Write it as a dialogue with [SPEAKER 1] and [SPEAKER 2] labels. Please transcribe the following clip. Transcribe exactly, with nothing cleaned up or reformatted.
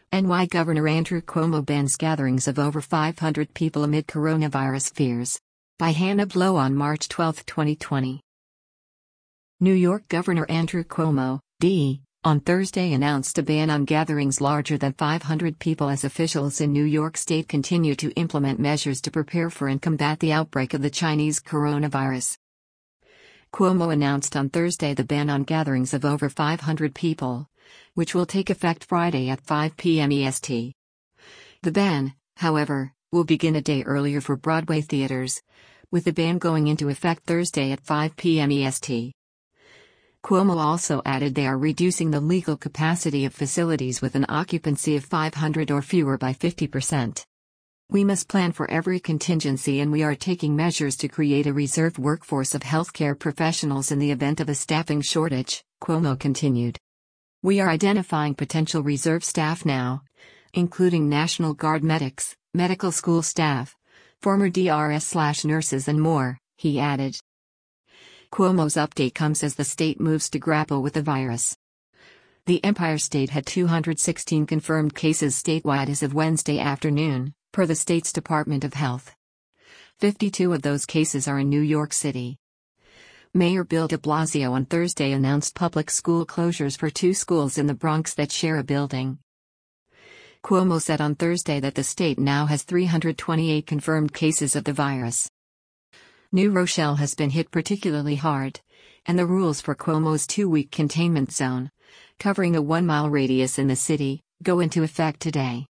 [SPEAKER 1] N Y Governor Andrew Cuomo bans gatherings of over five hundred people amid coronavirus fears. By Hannah Blow on March twelfth, twenty twenty. New York Governor Andrew Cuomo, D, on Thursday announced a ban on gatherings larger than five hundred people as officials in New York State continue to implement measures to prepare for and combat the outbreak of the Chinese coronavirus. Cuomo announced on Thursday the ban on gatherings of over five hundred people, which will take effect Friday at five p m E S T. The ban, however, will begin a day earlier for Broadway theaters, with the ban going into effect Thursday at five p m E S T. Cuomo also added they are reducing the legal capacity of facilities with an occupancy of five hundred or fewer by fifty percent. We must plan for every contingency, and we are taking measures to create a reserve workforce of healthcare professionals in the event of a staffing shortage, Cuomo continued. We are identifying potential reserve staff now, including National Guard medics, medical school staff, former D R S/nurses and more, he added. Cuomo's update comes as the state moves to grapple with the virus. The Empire State had two hundred sixteen confirmed cases statewide as of Wednesday afternoon, per the state's Department of Health. fifty-two of those cases are in New York City. Mayor Bill de Blasio on Thursday announced public school closures for two schools in the Bronx that share a building. Cuomo said on Thursday that the state now has three hundred twenty-eight confirmed cases of the virus. New Rochelle has been hit particularly hard, and the rules for Cuomo's two-week containment zone, covering a one-mile radius in the city, go into effect today.